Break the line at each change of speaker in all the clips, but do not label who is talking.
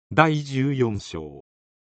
第14章。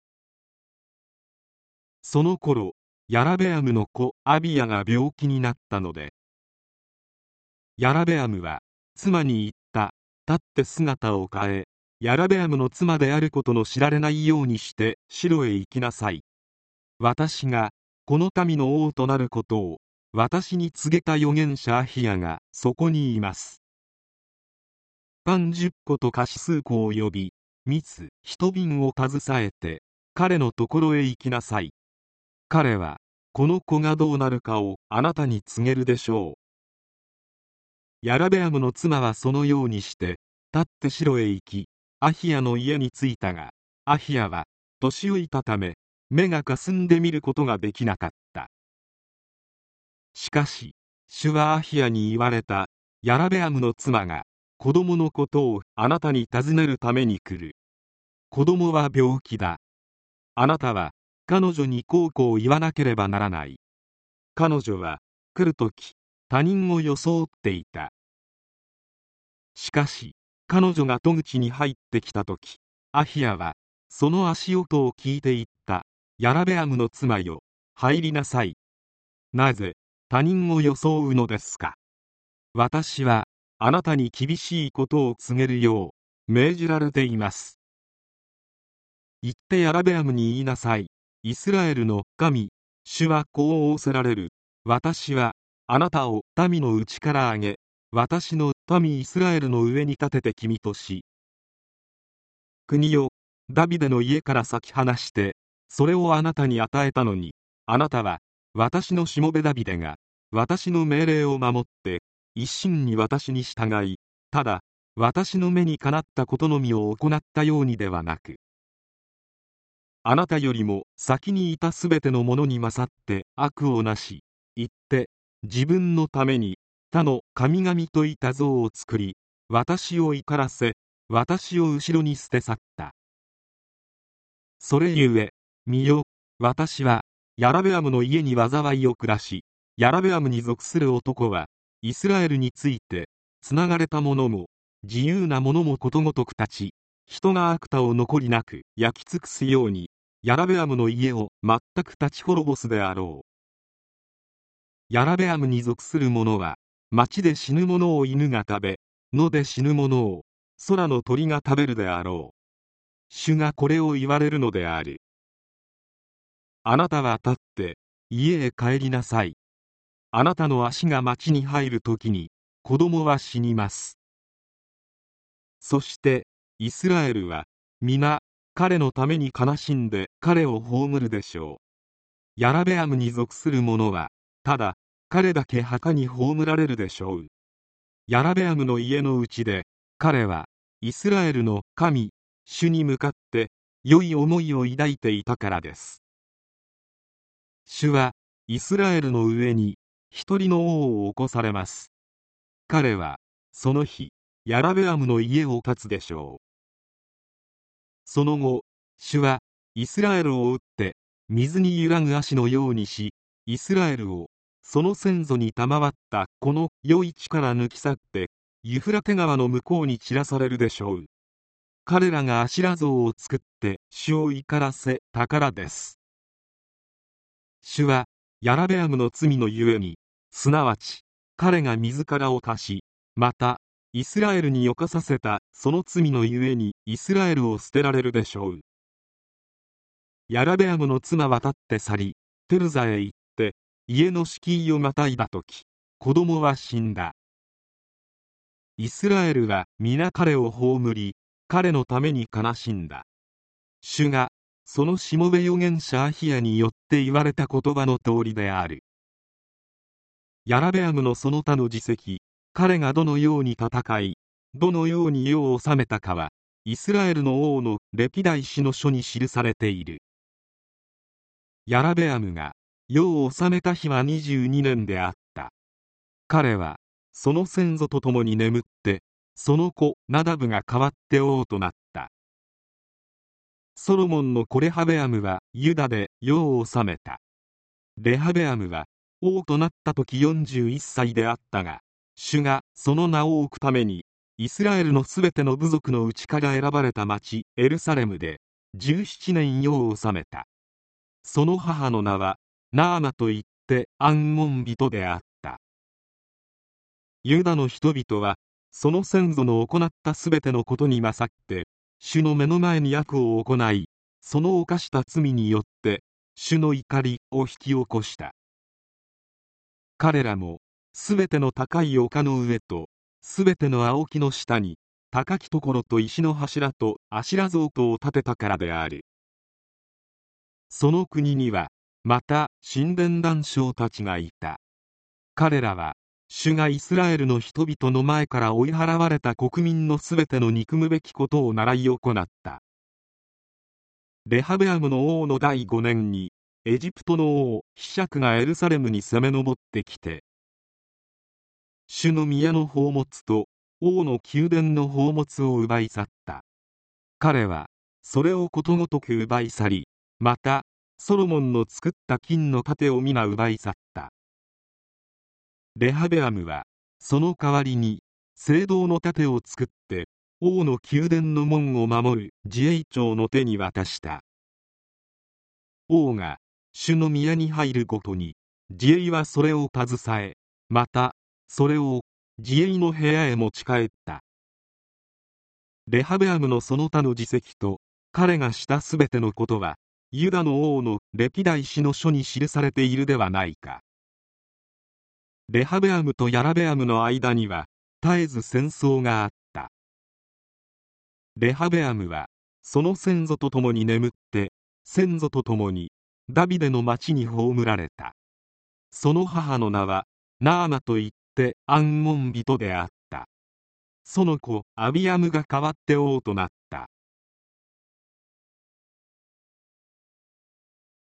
その頃、ヤラベアムの子アビヤが病気になったので、ヤラベアムは妻に言った。立って姿を変え、ヤラベアムの妻であることの知られないようにしてシロへ行きなさい。私がこの民の王となることを私に告げた預言者アヒヤがそこにいます。パン10個と菓子数個を呼び、蜜1瓶を携えて彼のところへ行きなさい。彼はこの子がどうなるかをあなたに告げるでしょう。ヤラベアムの妻はそのようにして立ってシロへ行き、アヒヤの家に着いたが、アヒヤは年老いたため目がかすんで見ることができなかった。しかし主はアヒヤに言われた。ヤラベアムの妻が子供のことをあなたに尋ねるために来る。子供は病気だ。あなたは彼女にこう言わなければならない。彼女は来るとき他人を装っていた。しかし彼女が戸口に入ってきたとき、アヒヤはその足音を聞いて言った。ヤラベアムの妻よ、入りなさい。なぜ他人を装うのですか。私はあなたに厳しいことを告げるよう命じられています。言ってヤラベアムに言いなさい。イスラエルの神、主はこう仰せられる。私はあなたを民のうちから挙げ、私の民イスラエルの上に立てて君とし、国をダビデの家から裂き離してそれをあなたに与えたのに、あなたは私のしもべダビデが私の命令を守って一心に私に従い、ただ私の目にかなったことのみを行ったようにではなく、あなたよりも先にいたすべてのものに勝って悪をなし、言って自分のために他の神々といた像を作り、私を怒らせ私を後ろに捨て去った。それゆえ見よ、私はヤラベアムの家に災いを下し、ヤラベアムに属する男はイスラエルについてつながれた者も自由な者もことごとく立ち、人が悪多を残りなく焼き尽くすようにヤラベアムの家を全く立ち滅ぼすであろう。ヤラベアムに属する者は町で死ぬ者を犬が食べ、野で死ぬ者を空の鳥が食べるであろう。主がこれを言われるのである。あなたは立って家へ帰りなさい。あなたの足が町に入るときに子供は死にます。そしてイスラエルは皆彼のために悲しんで彼を葬るでしょう。ヤラベアムに属する者はただ彼だけ墓に葬られるでしょう。ヤラベアムの家のうちで彼はイスラエルの神主に向かって良い思いを抱いていたからです。主はイスラエルの上に一人の王を起こされます。彼はその日ヤラベアムの家を立つでしょう。その後主はイスラエルを打って水に揺らぐ足のようにし、イスラエルをその先祖に賜ったこの良い地から抜き去ってユフラテ川の向こうに散らされるでしょう。彼らがアシラ像を作って主を怒らせたからです。主はヤラベアムの罪のゆえに、すなわち彼が自らを貸し、またイスラエルに犯させたその罪のゆえにイスラエルを捨てられるでしょう。ヤラベアムの妻は立って去り、テルザへ行って家の敷居をまたいだとき、子供は死んだ。イスラエルは皆彼を葬り、彼のために悲しんだ。主がそのしもべ預言者アヒヤによって言われた言葉の通りである。ヤラベアムのその他の事績、彼がどのように戦い、どのように世を治めたかは、イスラエルの王の歴代史の書に記されている。ヤラベアムが世を治めた日は22年であった。彼はその先祖と共に眠って、その子ナダブが代わって王となった。ソロモンの子レハベアムはユダで世を治めた。レハベアムは王となった時41歳であったが、主がその名を置くためにイスラエルのすべての部族のうちから選ばれた町エルサレムで17年世を治めた。その母の名はナーマといってアンモン人であった。ユダの人々はその先祖の行ったすべてのことに勝って主の目の前に悪を行い、その犯した罪によって主の怒りを引き起こした。彼らもすべての高い丘の上とすべての青木の下に高きところと石の柱とアシラ像とを建てたからである。その国にはまた神殿団長たちがいた。彼らは主がイスラエルの人々の前から追い払われた国民のすべての憎むべきことを習い行った。レハベアムの王の第5年にエジプトの王ヒシャクがエルサレムに攻め上ってきて、主の宮の宝物と王の宮殿の宝物を奪い去った。彼はそれをことごとく奪い去り、またソロモンの作った金の盾を皆奪い去った。レハベアムはその代わりに青銅の盾を作って王の宮殿の門を守る自衛長の手に渡した。王が主の宮に入るごとに自衛はそれを携え、またそれを自衛の部屋へ持ち帰った。レハベアムのその他の事績と彼がしたすべてのことはユダの王の歴代史の書に記されているではないか。レハベアムとヤラベアムの間には絶えず戦争があった。レハベアムはその先祖と共に眠って先祖と共にダビデの町に葬られた。その母の名はナーマといってアンモン人であった。その子アビアムが代わって王となった。